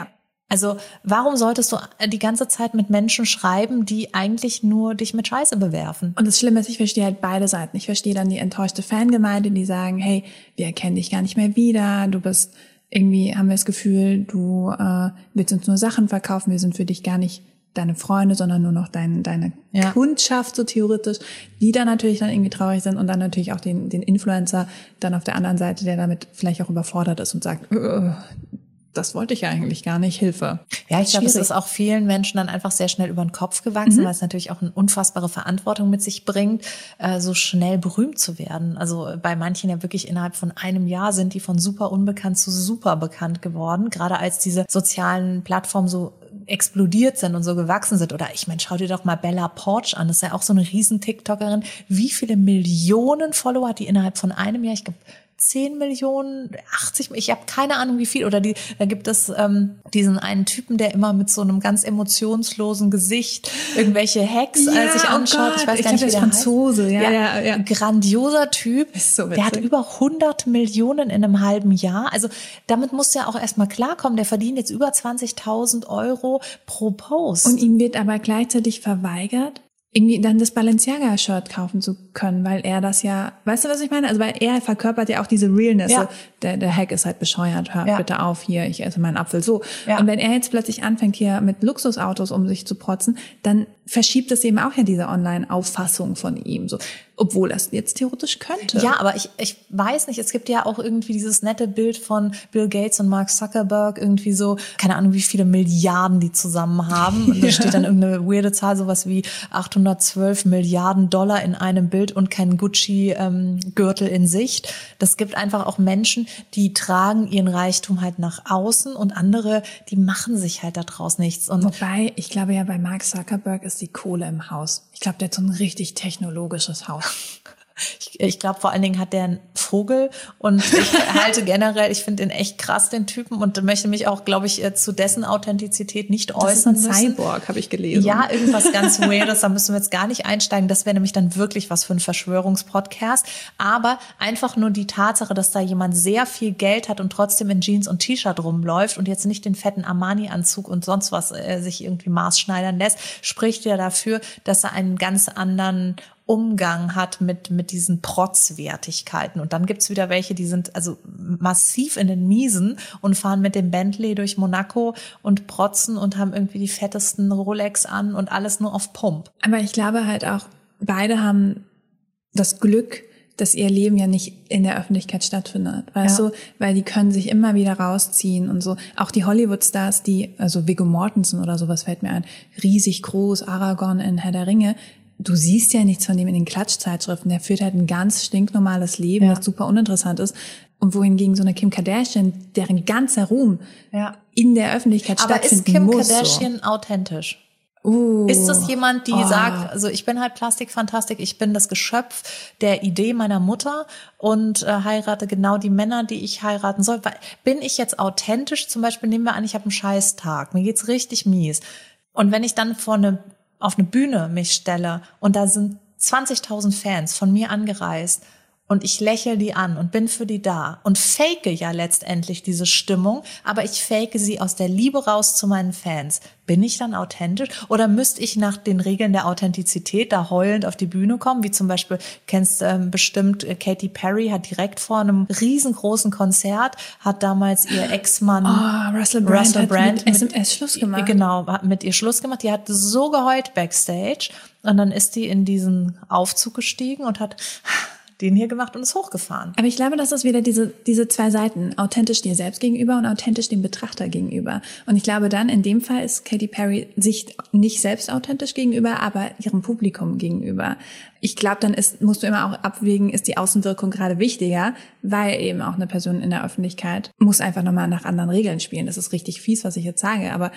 Also warum solltest du die ganze Zeit mit Menschen schreiben, die eigentlich nur dich mit Scheiße bewerfen? Und das Schlimme ist, ich verstehe halt beide Seiten. Ich verstehe dann die enttäuschte Fangemeinde, die sagen, hey, wir erkennen dich gar nicht mehr wieder, du bist irgendwie, haben wir das Gefühl, du äh, willst uns nur Sachen verkaufen, wir sind für dich gar nicht deine Freunde, sondern nur noch dein, deine ja. Kundschaft, so theoretisch, die dann natürlich dann irgendwie traurig sind und dann natürlich auch den, den Influencer dann auf der anderen Seite, der damit vielleicht auch überfordert ist und sagt, äh, das wollte ich ja eigentlich gar nicht, Hilfe. Ja, ich glaube, es ist auch vielen Menschen dann einfach sehr schnell über den Kopf gewachsen, mhm. weil es natürlich auch eine unfassbare Verantwortung mit sich bringt, äh, so schnell berühmt zu werden. Also bei manchen ja wirklich innerhalb von einem Jahr sind die von super unbekannt zu super bekannt geworden, gerade als diese sozialen Plattformen so explodiert sind und so gewachsen sind. Oder ich meine, schau dir doch mal Bella Poarch an, das ist ja auch so eine riesen TikTokerin. Wie viele Millionen Follower hat die innerhalb von einem Jahr, ich glaube, zehn Millionen, achtzig, ich habe keine Ahnung wie viel. Oder die, da gibt es ähm, diesen einen Typen, der immer mit so einem ganz emotionslosen Gesicht irgendwelche Hacks ja, äh, sich anschaut. Oh ich weiß ich gar nicht, wie der Franzose. Ja, ja, ja, ja. Grandioser Typ. Ist so witzig. Der hat über hundert Millionen in einem halben Jahr. Also damit musst du ja auch erstmal klarkommen. Der verdient jetzt über zwanzigtausend Euro pro Post. Und ihm wird aber gleichzeitig verweigert, irgendwie dann das Balenciaga-Shirt kaufen zu können, weil er das ja, weißt du, was ich meine? Also weil er verkörpert ja auch diese Realness. Ja. So, der, der Hack ist halt bescheuert, hör ja. bitte auf hier, ich esse meinen Apfel so. Ja. Und wenn er jetzt plötzlich anfängt hier mit Luxusautos um sich zu protzen, dann verschiebt es eben auch ja diese Online-Auffassung von ihm, so, obwohl das jetzt theoretisch könnte. Ja, aber ich, ich weiß nicht, es gibt ja auch irgendwie dieses nette Bild von Bill Gates und Mark Zuckerberg, irgendwie so, keine Ahnung, wie viele Milliarden die zusammen haben. Und da ja. steht dann irgendeine weirde Zahl, sowas wie achthundertzwölf Milliarden Dollar in einem Bild und kein Gucci-Gürtel ähm, in Sicht. Das gibt einfach auch Menschen, die tragen ihren Reichtum halt nach außen und andere, die machen sich halt da draus nichts. Und wobei, ich glaube ja, bei Mark Zuckerberg ist die Kohle im Haus. Ich glaube, der hat so ein richtig technologisches Haus. Ich, ich glaube, vor allen Dingen hat der einen Vogel und ich halte generell, ich finde den echt krass, den Typen, und möchte mich auch, glaube ich, zu dessen Authentizität nicht äußern müssen. Das ist ein Cyborg, habe ich gelesen. Ja, irgendwas ganz Weirdes, da müssen wir jetzt gar nicht einsteigen. Das wäre nämlich dann wirklich was für ein Verschwörungspodcast. Aber einfach nur die Tatsache, dass da jemand sehr viel Geld hat und trotzdem in Jeans und T-Shirt rumläuft und jetzt nicht den fetten Armani-Anzug und sonst was äh, sich irgendwie maßschneidern lässt, spricht ja dafür, dass er einen ganz anderen Umgang hat mit mit diesen Protzwertigkeiten. Und dann gibt's wieder welche, die sind also massiv in den Miesen und fahren mit dem Bentley durch Monaco und protzen und haben irgendwie die fettesten Rolex an und alles nur auf Pump. Aber ich glaube halt auch, beide haben das Glück, dass ihr Leben ja nicht in der Öffentlichkeit stattfindet, weißt ja. du? Weil die können sich immer wieder rausziehen und so. Auch die Hollywood-Stars, die, also Viggo Mortensen oder sowas fällt mir ein, riesig groß, Aragorn in Herr der Ringe, du siehst ja nichts von dem in den Klatschzeitschriften. Der führt halt ein ganz stinknormales Leben, ja. das super uninteressant ist. Und wohingegen so eine Kim Kardashian, deren ganzer Ruhm ja. in der Öffentlichkeit Aber stattfinden muss. Aber ist Kim Kardashian so authentisch? Uh, ist das jemand, die oh. sagt, also ich bin halt Plastikfantastik, ich bin das Geschöpf der Idee meiner Mutter und äh, heirate genau die Männer, die ich heiraten soll? Bin ich jetzt authentisch? Zum Beispiel nehmen wir an, ich habe einen Scheißtag, mir geht's richtig mies. Und wenn ich dann vor eine auf eine Bühne mich stelle und da sind zwanzigtausend Fans von mir angereist und ich lächle die an und bin für die da und fake ja letztendlich diese Stimmung, aber ich fake sie aus der Liebe raus zu meinen Fans. Bin ich dann authentisch oder müsste ich nach den Regeln der Authentizität da heulend auf die Bühne kommen? Wie zum Beispiel, kennst ähm, bestimmt, äh, Katy Perry hat direkt vor einem riesengroßen Konzert, hat damals ihr Ex-Mann oh, Russell Brand, Russell Brand mit S M S Schluss gemacht. Genau, hat mit ihr Schluss gemacht. Die hat so geheult backstage und dann ist die in diesen Aufzug gestiegen und hat den hier gemacht und ist hochgefahren. Aber ich glaube, das ist wieder diese diese zwei Seiten, authentisch dir selbst gegenüber und authentisch dem Betrachter gegenüber. Und ich glaube dann, in dem Fall ist Katy Perry sich nicht selbst authentisch gegenüber, aber ihrem Publikum gegenüber. Ich glaube, dann ist, musst du immer auch abwägen, ist die Außenwirkung gerade wichtiger, weil eben auch eine Person in der Öffentlichkeit muss einfach nochmal nach anderen Regeln spielen. Das ist richtig fies, was ich jetzt sage, aber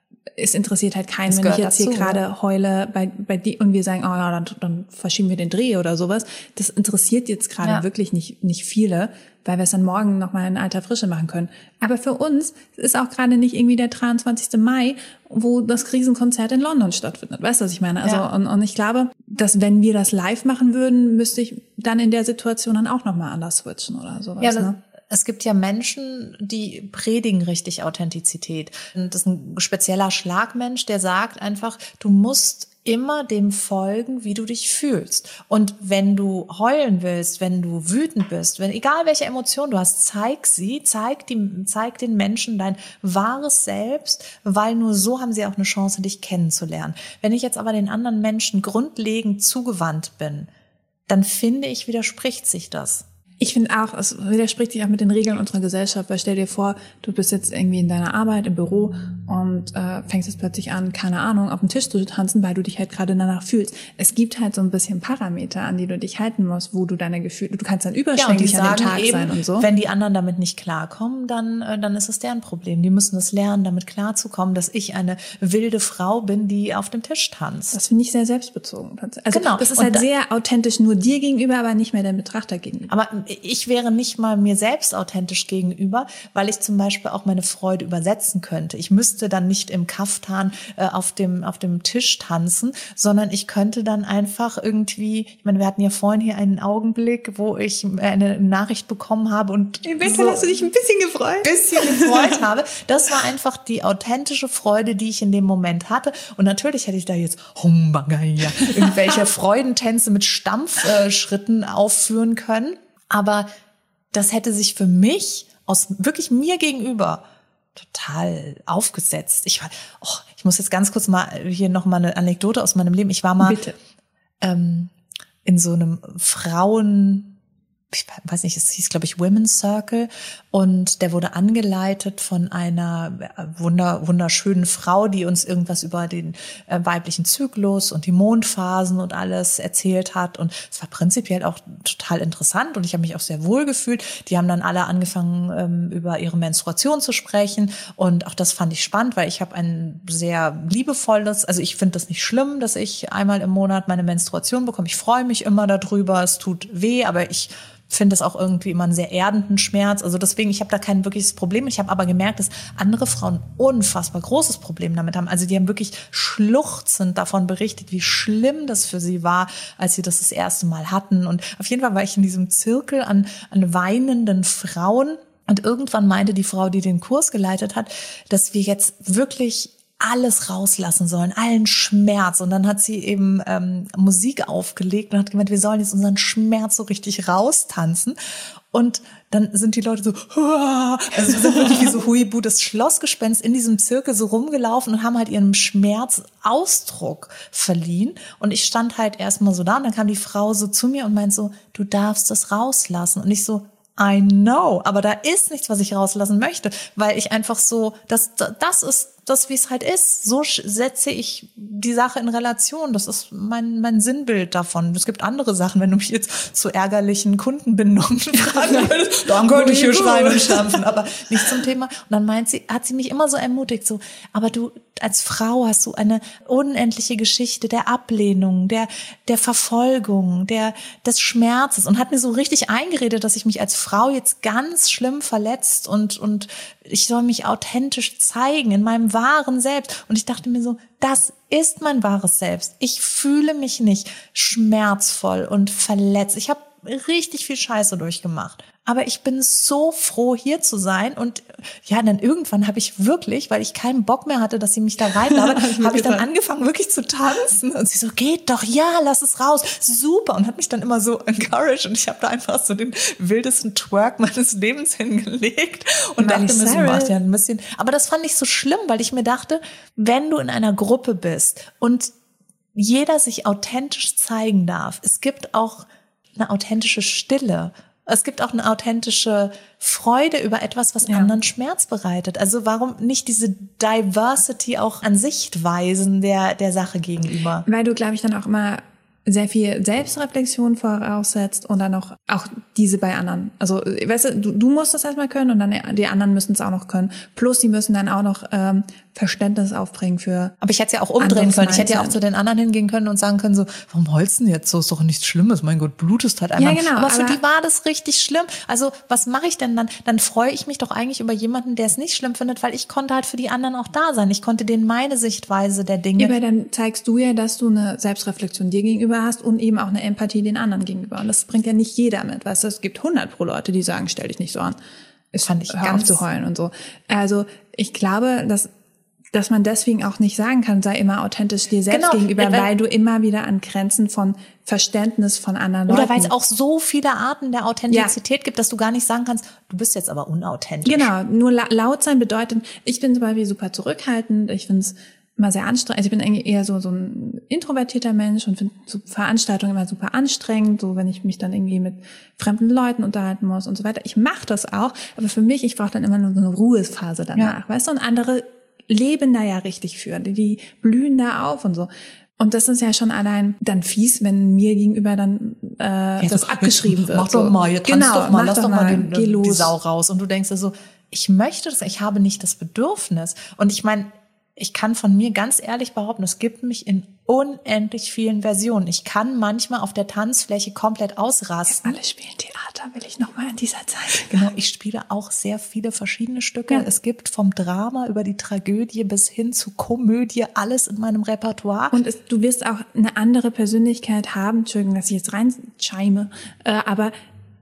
es interessiert halt keinen, wenn ich jetzt dazu, hier gerade ja. heule bei bei die und wir sagen, oh ja, dann, dann verschieben wir den Dreh oder sowas. Das interessiert jetzt gerade ja. wirklich nicht nicht viele, weil wir es dann morgen nochmal in alter Frische machen können. Aber für uns ist auch gerade nicht irgendwie der dreiundzwanzigsten Mai, wo das Riesenkonzert in London stattfindet. Weißt du, was ich meine? Also ja. und, und ich glaube, dass wenn wir das live machen würden, müsste ich dann in der Situation dann auch nochmal anders switchen oder sowas. Ja, das, ne? Es gibt ja Menschen, die predigen richtig Authentizität. Und das ist ein spezieller Schlagmensch, der sagt einfach, du musst immer dem folgen, wie du dich fühlst. Und wenn du heulen willst, wenn du wütend bist, wenn egal welche Emotion du hast, zeig sie, zeig die, zeig den Menschen dein wahres Selbst, weil nur so haben sie auch eine Chance, dich kennenzulernen. Wenn ich jetzt aber den anderen Menschen grundlegend zugewandt bin, dann finde ich, widerspricht sich das. Ich finde auch, es widerspricht sich auch mit den Regeln unserer Gesellschaft, weil stell dir vor, du bist jetzt irgendwie in deiner Arbeit, im Büro und äh, fängst jetzt plötzlich an, keine Ahnung, auf dem Tisch zu tanzen, weil du dich halt gerade danach fühlst. Es gibt halt so ein bisschen Parameter, an die du dich halten musst, wo du deine Gefühle, du kannst dann überschwänglich ja, an dem Tag eben, sein und so. Wenn die anderen damit nicht klarkommen, dann äh, dann ist es deren Problem. Die müssen es lernen, damit klarzukommen, dass ich eine wilde Frau bin, die auf dem Tisch tanzt. Das finde ich sehr selbstbezogen. Also genau. Das ist und halt da, sehr authentisch nur dir gegenüber, aber nicht mehr dem Betrachter gegenüber. Aber ich wäre nicht mal mir selbst authentisch gegenüber, weil ich zum Beispiel auch meine Freude übersetzen könnte. Ich müsste dann nicht im Kaftan äh, auf dem auf dem Tisch tanzen, sondern ich könnte dann einfach irgendwie, ich meine, wir hatten ja vorhin hier einen Augenblick, wo ich eine Nachricht bekommen habe und so hast du dich ein bisschen gefreut? Ein bisschen gefreut habe. Das war einfach die authentische Freude, die ich in dem Moment hatte. Und natürlich hätte ich da jetzt Humbagaya, irgendwelche Freudentänze mit Stampfschritten äh, aufführen können. Aber das hätte sich für mich aus wirklich mir gegenüber total aufgesetzt. Ich war, oh, ich muss jetzt ganz kurz mal hier noch mal eine Anekdote aus meinem Leben. Ich war mal Bitte. Ähm, in so einem Frauen, ich weiß nicht, es hieß, glaube ich, Women's Circle, und der wurde angeleitet von einer wunder, wunderschönen Frau, die uns irgendwas über den äh, weiblichen Zyklus und die Mondphasen und alles erzählt hat, und es war prinzipiell auch total interessant und ich habe mich auch sehr wohl gefühlt. Die haben dann alle angefangen, ähm, über ihre Menstruation zu sprechen, und auch das fand ich spannend, weil ich habe ein sehr liebevolles, also ich finde das nicht schlimm, dass ich einmal im Monat meine Menstruation bekomme. Ich freue mich immer darüber, es tut weh, aber ich finde es auch irgendwie immer einen sehr erdenden Schmerz. Also deswegen, ich habe da kein wirkliches Problem. Ich habe aber gemerkt, dass andere Frauen unfassbar großes Problem damit haben. Also die haben wirklich schluchzend davon berichtet, wie schlimm das für sie war, als sie das das erste Mal hatten. Und auf jeden Fall war ich in diesem Zirkel an, an weinenden Frauen. Und irgendwann meinte die Frau, die den Kurs geleitet hat, dass wir jetzt wirklich alles rauslassen sollen, allen Schmerz. Und dann hat sie eben ähm, Musik aufgelegt und hat gemeint, wir sollen jetzt unseren Schmerz so richtig raustanzen. Und dann sind die Leute so, Huah! Also sind wirklich wie so Huibu, das Schlossgespenst in diesem Zirkel so rumgelaufen und haben halt ihrem Schmerz Ausdruck verliehen. Und ich stand halt erstmal so da und dann kam die Frau so zu mir und meint so, du darfst das rauslassen. Und ich so, I know, aber da ist nichts, was ich rauslassen möchte, weil ich einfach so, das, das ist das, wie es halt ist. So setze ich die Sache in Relation. Das ist mein, mein Sinnbild davon. Es gibt andere Sachen, wenn du mich jetzt zu ärgerlichen Kundenbindungen fragen würdest, dann könnte ich hier schreien und stampfen, aber nicht zum Thema. Und dann meint sie, hat sie mich immer so ermutigt, so, aber du als Frau hast du eine unendliche Geschichte der Ablehnung, der, der Verfolgung, der, des Schmerzes, und hat mir so richtig eingeredet, dass ich mich als Frau jetzt ganz schlimm verletzt und, und ich soll mich authentisch zeigen in meinem wahren Selbst. Und ich dachte mir so, das ist mein wahres Selbst. Ich fühle mich nicht schmerzvoll und verletzt. Ich habe richtig viel Scheiße durchgemacht. Aber ich bin so froh, hier zu sein. Und ja, dann irgendwann habe ich wirklich, weil ich keinen Bock mehr hatte, dass sie mich da reinlabert, habe ich dann angefangen, wirklich zu tanzen. Und sie so, geht doch, ja, lass es raus. Super. Und hat mich dann immer so encouraged. Und ich habe da einfach so den wildesten Twerk meines Lebens hingelegt. Und Miley dachte mir so, Cyrus. macht ja ein bisschen. Aber das fand ich so schlimm, weil ich mir dachte, wenn du in einer Gruppe bist und jeder sich authentisch zeigen darf, es gibt auch eine authentische Stille. Es gibt auch eine authentische Freude über etwas, was ja. anderen Schmerz bereitet. Also warum nicht diese Diversity auch an Sichtweisen der, der Sache gegenüber? Weil du, glaube ich, dann auch immer sehr viel Selbstreflexion voraussetzt und dann auch, auch diese bei anderen. Also, weißt du, du, du musst das erstmal können und dann die anderen müssen es auch noch können. Plus, die müssen dann auch noch ähm, Verständnis aufbringen für. Aber ich hätte es ja auch umdrehen können. Ich hätte ja auch zu den anderen hingehen können und sagen können so, warum heulst du denn jetzt so? Ist doch nichts Schlimmes. Mein Gott, blutest halt einmal. Ja, genau, aber für aber die war das richtig schlimm. Also was mache ich denn dann? Dann freue ich mich doch eigentlich über jemanden, der es nicht schlimm findet, weil ich konnte halt für die anderen auch da sein. Ich konnte denen meine Sichtweise der Dinge. Aber dann zeigst du ja, dass du eine Selbstreflexion dir gegenüber hast und eben auch eine Empathie den anderen gegenüber. Und das bringt ja nicht jeder mit. Weißt du, es gibt hundert pro Leute, die sagen, stell dich nicht so an. Das fand ich hör ganz auf zu heulen und so. Also ich glaube, dass dass man deswegen auch nicht sagen kann, sei immer authentisch dir selbst Genau, gegenüber, weil, weil du immer wieder an Grenzen von Verständnis von anderen Leuten. Oder weil es auch so viele Arten der Authentizität ja. gibt, dass du gar nicht sagen kannst, du bist jetzt aber unauthentisch. Genau, nur la- laut sein bedeutet, ich bin zum Beispiel super zurückhaltend, ich finde es immer sehr anstrengend, also ich bin eigentlich eher so so ein introvertierter Mensch und finde so Veranstaltungen immer super anstrengend, so wenn ich mich dann irgendwie mit fremden Leuten unterhalten muss und so weiter. Ich mache das auch, aber für mich, ich brauche dann immer nur so eine Ruhephase danach, ja. weißt du, und andere leben da ja richtig für, die, die blühen da auf und so. Und das ist ja schon allein dann fies, wenn mir gegenüber dann äh, ja, das so, abgeschrieben jetzt, wird. Mach doch so. mal, jetzt tanz genau, doch mal, lass doch mal, mal den, geh los. die Sau raus. Und du denkst dir so, ich möchte das, ich habe nicht das Bedürfnis. Und ich meine, ich kann von mir ganz ehrlich behaupten, es gibt mich in unendlich vielen Versionen. Ich kann manchmal auf der Tanzfläche komplett ausrasten. Ja, alle spielen Theater, will ich noch mal in dieser Zeit. Genau, ich spiele auch sehr viele verschiedene Stücke. Ja. Es gibt vom Drama über die Tragödie bis hin zu Komödie alles in meinem Repertoire. Und es, du wirst auch eine andere Persönlichkeit haben, Entschuldigung, dass ich jetzt reinscheime, äh, aber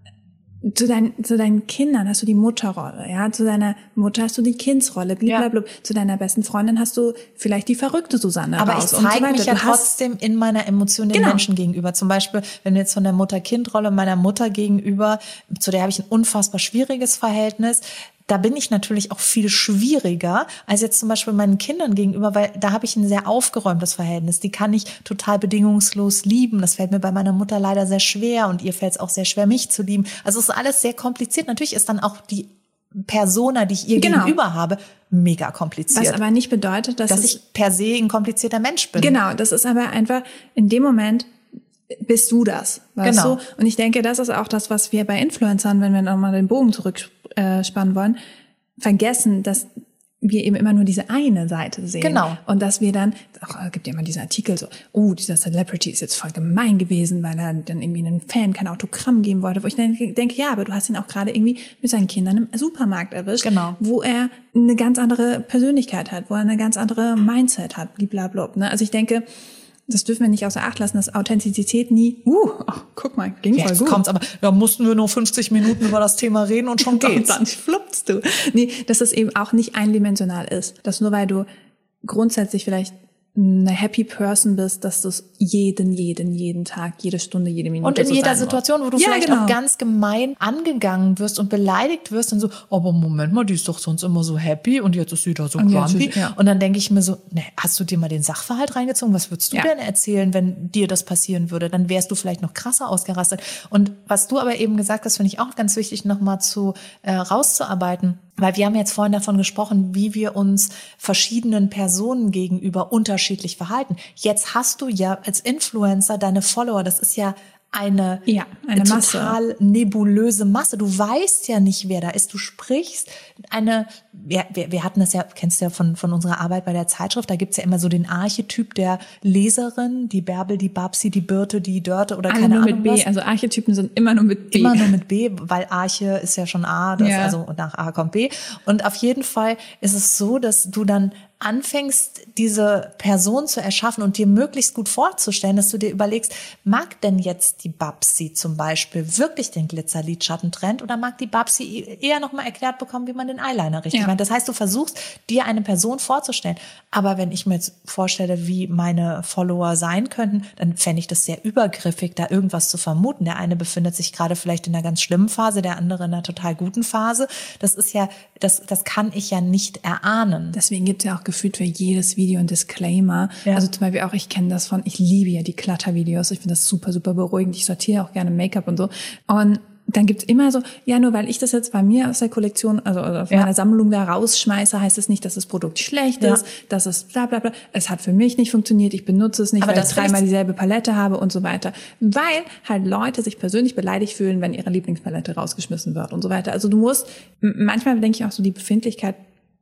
zu deinen, zu deinen Kindern hast du die Mutterrolle, ja, zu deiner Mutter hast du die Kindsrolle, blablabla. Ja. Zu deiner besten Freundin hast du vielleicht die verrückte Susanne aber raus. ich zeige so mich ja du trotzdem in meiner Emotion den genau. Menschen gegenüber. Zum Beispiel, wenn du jetzt von der Mutter-Kind-Rolle meiner Mutter gegenüber, zu der habe ich ein unfassbar schwieriges Verhältnis. Da bin ich natürlich auch viel schwieriger als jetzt zum Beispiel meinen Kindern gegenüber, weil da habe ich ein sehr aufgeräumtes Verhältnis. Die kann ich total bedingungslos lieben. Das fällt mir bei meiner Mutter leider sehr schwer und ihr fällt es auch sehr schwer, mich zu lieben. Also es ist alles sehr kompliziert. Natürlich ist dann auch die Persona, die ich ihr genau. gegenüber habe, mega kompliziert. Was aber nicht bedeutet, dass, dass ich per se ein komplizierter Mensch bin. Genau, das ist aber einfach in dem Moment bist du das, weißt genau. du? Und ich denke, das ist auch das, was wir bei Influencern, wenn wir nochmal den Bogen zurückspannen wollen, vergessen, dass wir eben immer nur diese eine Seite sehen. Genau. Und dass wir dann, ach, gibt ja immer diesen Artikel so, oh, dieser Celebrity ist jetzt voll gemein gewesen, weil er dann irgendwie einem Fan kein Autogramm geben wollte, wo ich dann denke, ja, aber du hast ihn auch gerade irgendwie mit seinen Kindern im Supermarkt erwischt, genau. wo er eine ganz andere Persönlichkeit hat, wo er eine ganz andere Mindset hat, blablabla. Ne? Also ich denke, das dürfen wir nicht außer Acht lassen, dass Authentizität nie, uh, oh, guck mal, ging Jetzt voll gut. Kommt's, aber da mussten wir nur fünfzig Minuten über das Thema reden und schon geht's. Und dann fluppst du. Nee, dass es eben auch nicht eindimensional ist. Dass nur weil du grundsätzlich vielleicht eine happy person bist, dass du es jeden, jeden, jeden Tag, jede Stunde, jede Minute und in so jeder sein Situation, wo du ja, vielleicht genau. auch ganz gemein angegangen wirst und beleidigt wirst und so, aber Moment mal, die ist doch sonst immer so happy und jetzt ist sie da so und grumpy. Ist, ja. Und dann denke ich mir so, ne, hast du dir mal den Sachverhalt reingezogen? Was würdest du ja. denn erzählen, wenn dir das passieren würde? Dann wärst du vielleicht noch krasser ausgerastet. Und was du aber eben gesagt hast, finde ich auch ganz wichtig, nochmal zu äh, rauszuarbeiten. Weil wir haben jetzt vorhin davon gesprochen, wie wir uns verschiedenen Personen gegenüber unterschiedlich verhalten. Jetzt hast du ja als Influencer deine Follower, das ist ja eine, ja, eine total Masse. nebulöse Masse. Du weißt ja nicht, wer da ist. Du sprichst eine, wir, wir, wir hatten das ja, kennst du ja von, von unserer Arbeit bei der Zeitschrift, da gibt's ja immer so den Archetyp der Leserin, die Bärbel, die Babsi, die Birte, die Dörte oder Alle keine nur Ahnung mit B, was. also Archetypen sind immer nur mit B. Immer nur mit B, weil Arche ist ja schon A, das, ja. also nach A kommt B. Und auf jeden Fall ist es so, dass du dann anfängst, diese Person zu erschaffen und dir möglichst gut vorzustellen, dass du dir überlegst, mag denn jetzt die Babsi zum Beispiel wirklich den Glitzer-Lidschattentrend oder mag die Babsi eher nochmal erklärt bekommen, wie man den Eyeliner richtig ja. macht? Das heißt, du versuchst, dir eine Person vorzustellen. Aber wenn ich mir jetzt vorstelle, wie meine Follower sein könnten, dann fände ich das sehr übergriffig, da irgendwas zu vermuten. Der eine befindet sich gerade vielleicht in einer ganz schlimmen Phase, der andere in einer total guten Phase. Das ist ja, das, das kann ich ja nicht erahnen. Deswegen gibt es ja auch gefühlt für jedes Video ein Disclaimer. Ja. Also zum Beispiel auch, ich kenne das von, ich liebe ja die Klattervideos. Ich finde das super, super beruhigend. Ich sortiere auch gerne Make-up und so. Und dann gibt's immer so, ja, nur weil ich das jetzt bei mir aus der Kollektion, also aus ja. meiner Sammlung da rausschmeiße, heißt es nicht, dass das Produkt schlecht ja. ist, dass es bla bla bla. Es hat für mich nicht funktioniert, ich benutze es nicht, aber weil ich dreimal dieselbe Palette habe und so weiter. Weil halt Leute sich persönlich beleidigt fühlen, wenn ihre Lieblingspalette rausgeschmissen wird und so weiter. Also du musst, manchmal denke ich auch so, die Befindlichkeit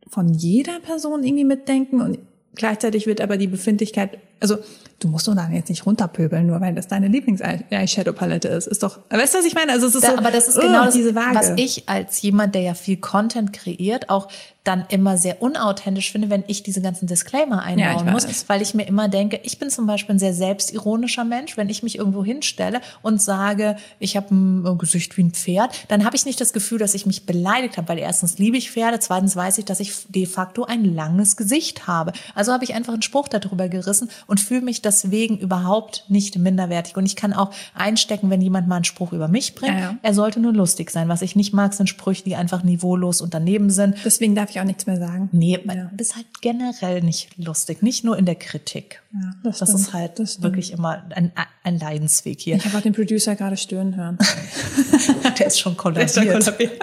von jeder Person irgendwie mitdenken und gleichzeitig wird aber die Befindlichkeit, also du musst doch dann jetzt nicht runterpöbeln, nur weil das deine Lieblings-Eyeshadow-Palette ist. Ist doch, weißt du, was ich meine? Also es ist da, so, aber das ist genau uh, das, diese Waage. Was ich als jemand, der ja viel Content kreiert, auch dann immer sehr unauthentisch finde, wenn ich diese ganzen Disclaimer einbauen ja, muss, weil ich mir immer denke, ich bin zum Beispiel ein sehr selbstironischer Mensch. Wenn ich mich irgendwo hinstelle und sage, ich habe ein Gesicht wie ein Pferd, dann habe ich nicht das Gefühl, dass ich mich beleidigt habe, weil erstens liebe ich Pferde, zweitens weiß ich, dass ich de facto ein langes Gesicht habe. Also habe ich einfach einen Spruch darüber gerissen und fühle mich deswegen überhaupt nicht minderwertig. Und ich kann auch einstecken, wenn jemand mal einen Spruch über mich bringt. Ja, ja. Er sollte nur lustig sein. Was ich nicht mag, sind Sprüche, die einfach niveaulos und daneben sind. Deswegen darf ich auch nichts mehr sagen. Nee, ja. du bist halt generell nicht lustig. Nicht nur in der Kritik. Ja, das das ist halt das wirklich immer ein, ein Leidensweg hier. Ich habe auch den Producer gerade stöhnen hören. Der ist schon kollabiert. Der ist schon kollabiert.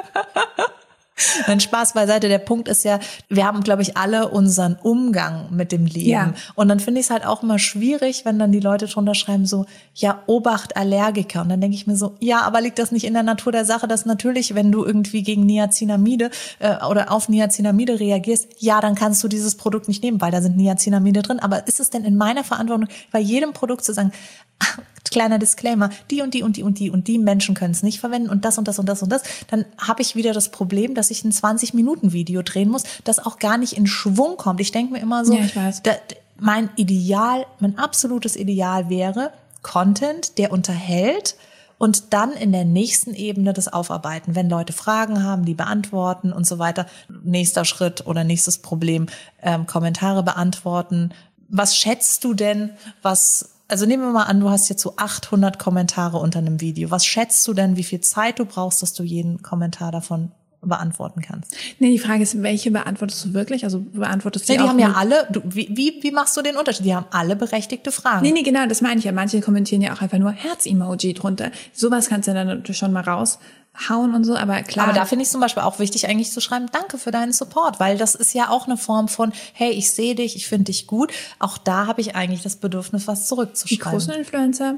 Nein, Spaß beiseite. Der Punkt ist ja, wir haben, glaube ich, alle unseren Umgang mit dem Leben. Ja. Und dann finde ich es halt auch immer schwierig, wenn dann die Leute drunter schreiben so, ja, Obacht, Allergiker. Und dann denke ich mir so, ja, aber liegt das nicht in der Natur der Sache, dass natürlich, wenn du irgendwie gegen Niacinamide äh, oder auf Niacinamide reagierst, ja, dann kannst du dieses Produkt nicht nehmen, weil da sind Niacinamide drin. Aber ist es denn in meiner Verantwortung, bei jedem Produkt zu sagen, kleiner Disclaimer, die und die und die und die und die Menschen können es nicht verwenden und das und das und das und das, dann habe ich wieder das Problem, dass ich ein zwanzig-Minuten-Video drehen muss, das auch gar nicht in Schwung kommt. Ich denke mir immer so, ja, ich weiß. Da, mein Ideal, mein absolutes Ideal wäre Content, der unterhält und dann in der nächsten Ebene das aufarbeiten. Wenn Leute Fragen haben, die beantworten und so weiter. Nächster Schritt oder nächstes Problem, ähm, Kommentare beantworten. Was schätzt du denn, was... Also nehmen wir mal an, du hast jetzt so achthundert Kommentare unter einem Video. Was schätzt du denn, wie viel Zeit du brauchst, dass du jeden Kommentar davon beantworten kannst? Nee, die Frage ist, welche beantwortest du wirklich? Also beantwortest du nee, die, die auch haben ja alle, du, wie, wie, wie machst du den Unterschied? Die haben alle berechtigte Fragen. Nee, nee, genau, das meine ich ja. Manche kommentieren ja auch einfach nur Herz-Emoji drunter. Sowas kannst du dann natürlich schon mal raushauen und so, aber klar. Aber da finde ich zum Beispiel auch wichtig, eigentlich zu schreiben, danke für deinen Support, weil das ist ja auch eine Form von, hey, ich sehe dich, ich finde dich gut. Auch da habe ich eigentlich das Bedürfnis, was zurückzuschreiben. Die großen Influencer,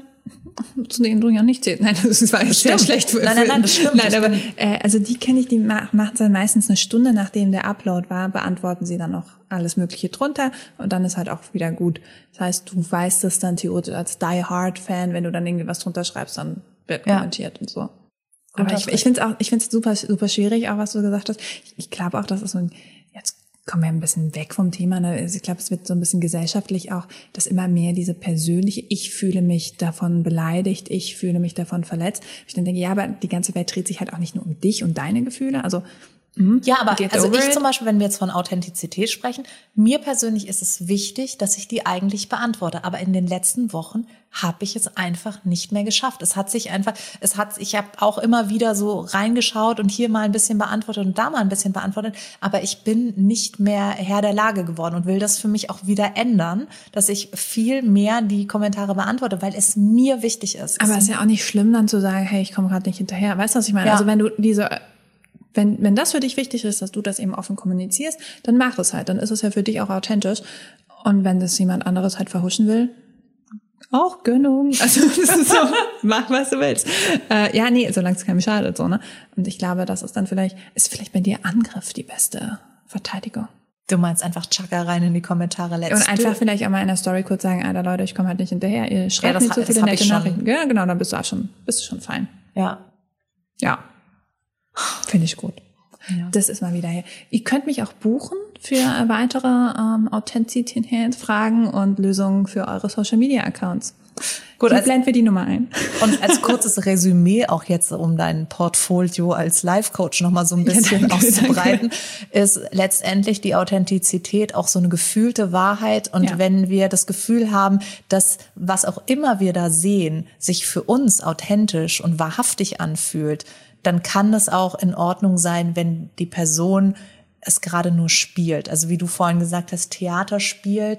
zu denen du ja nicht zählst. Nein, das war jetzt sehr schlecht. Für, nein, nein, nein, das stimmt. Nein, aber äh, also die kenne ich, die machen es dann meistens eine Stunde, nachdem der Upload war, beantworten sie dann noch alles Mögliche drunter und dann ist halt auch wieder gut. Das heißt, du weißt es dann theoretisch als Die-Hard-Fan, wenn du dann irgendwie was drunter schreibst, dann wird ja kommentiert und so. Aber ich, ich finde es auch, ich finde es super, super schwierig, auch was du gesagt hast. Ich, ich glaube auch, das ist so ein, jetzt kommen wir ein bisschen weg vom Thema. Ne? Ich glaube, es wird so ein bisschen gesellschaftlich auch, dass immer mehr diese persönliche, ich fühle mich davon beleidigt, ich fühle mich davon verletzt. Ich dann denke, ja, aber die ganze Welt dreht sich halt auch nicht nur um dich und deine Gefühle. Also ja, aber also ich zum Beispiel, wenn wir jetzt von Authentizität sprechen, mir persönlich ist es wichtig, dass ich die eigentlich beantworte. Aber in den letzten Wochen habe ich es einfach nicht mehr geschafft. Es hat sich einfach, es hat, ich habe auch immer wieder so reingeschaut und hier mal ein bisschen beantwortet und da mal ein bisschen beantwortet. Aber ich bin nicht mehr Herr der Lage geworden und will das für mich auch wieder ändern, dass ich viel mehr die Kommentare beantworte, weil es mir wichtig ist. Aber es ist ja auch nicht schlimm, dann zu sagen, hey, ich komme gerade nicht hinterher. Weißt du, was ich meine? Ja. Also wenn du diese Wenn, wenn das für dich wichtig ist, dass du das eben offen kommunizierst, dann mach es halt. Dann ist es ja für dich auch authentisch. Und wenn das jemand anderes halt verhuschen will, auch Gönnung. Also das ist so, mach, was du willst. Äh, ja, nee, solange es keinem schadet. so ne. Und ich glaube, das ist dann vielleicht, ist vielleicht bei dir Angriff die beste Verteidigung. Du meinst einfach Chaka rein in die Kommentare letztens. Und einfach vielleicht auch mal in der Story kurz sagen, Alter Leute, ich komme halt nicht hinterher. Ihr schreibt ja, mir zu viele nette Nachrichten. Ja, genau, dann bist du auch schon, bist du schon fein. Ja. Ja. Finde ich gut. Ja. Das ist mal wieder her. Ihr könnt mich auch buchen für weitere ähm, Authentizitätsfragen und Lösungen für eure Social-Media-Accounts. Gut, hier blenden wir die Nummer ein. Und als kurzes Resümee auch jetzt, um dein Portfolio als Life-Coach nochmal so ein bisschen ja, danke, auszubreiten, danke. Ist letztendlich die Authentizität auch so eine gefühlte Wahrheit. Und ja. wenn wir das Gefühl haben, dass was auch immer wir da sehen, sich für uns authentisch und wahrhaftig anfühlt, dann kann es auch in Ordnung sein, wenn die Person es gerade nur spielt. Also wie du vorhin gesagt hast, Theater spielt.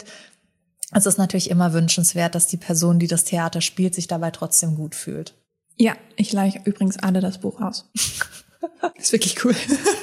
Es ist natürlich immer wünschenswert, dass die Person, die das Theater spielt, sich dabei trotzdem gut fühlt. Ja, ich leihe übrigens alle das Buch aus. Das ist wirklich cool.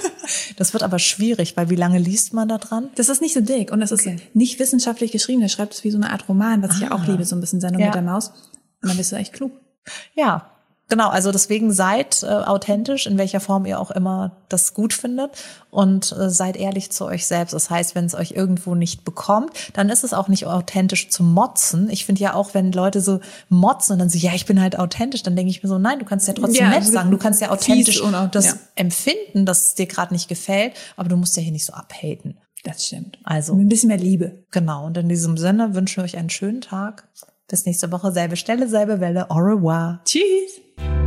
Das wird aber schwierig, weil wie lange liest man da dran? Das ist nicht so dick und das okay. ist nicht wissenschaftlich geschrieben. Der schreibt es wie so eine Art Roman, was ah. ich ja auch liebe, so ein bisschen Sendung ja. mit der Maus. Und dann bist du echt klug. Ja. Genau, also deswegen seid äh, authentisch, in welcher Form ihr auch immer das gut findet und äh, seid ehrlich zu euch selbst. Das heißt, wenn es euch irgendwo nicht bekommt, dann ist es auch nicht authentisch zu motzen. Ich finde ja auch, wenn Leute so motzen und dann so, ja, ich bin halt authentisch, dann denke ich mir so, nein, du kannst ja trotzdem Ja, nett sagen. Du kannst ja authentisch das ja. empfinden, dass es dir gerade nicht gefällt, aber du musst ja hier nicht so abhaten. Das stimmt. Also ein bisschen mehr Liebe. Genau, und in diesem Sinne wünschen wir euch einen schönen Tag. Bis nächste Woche, selbe Stelle, selbe Welle. Au revoir. Tschüss.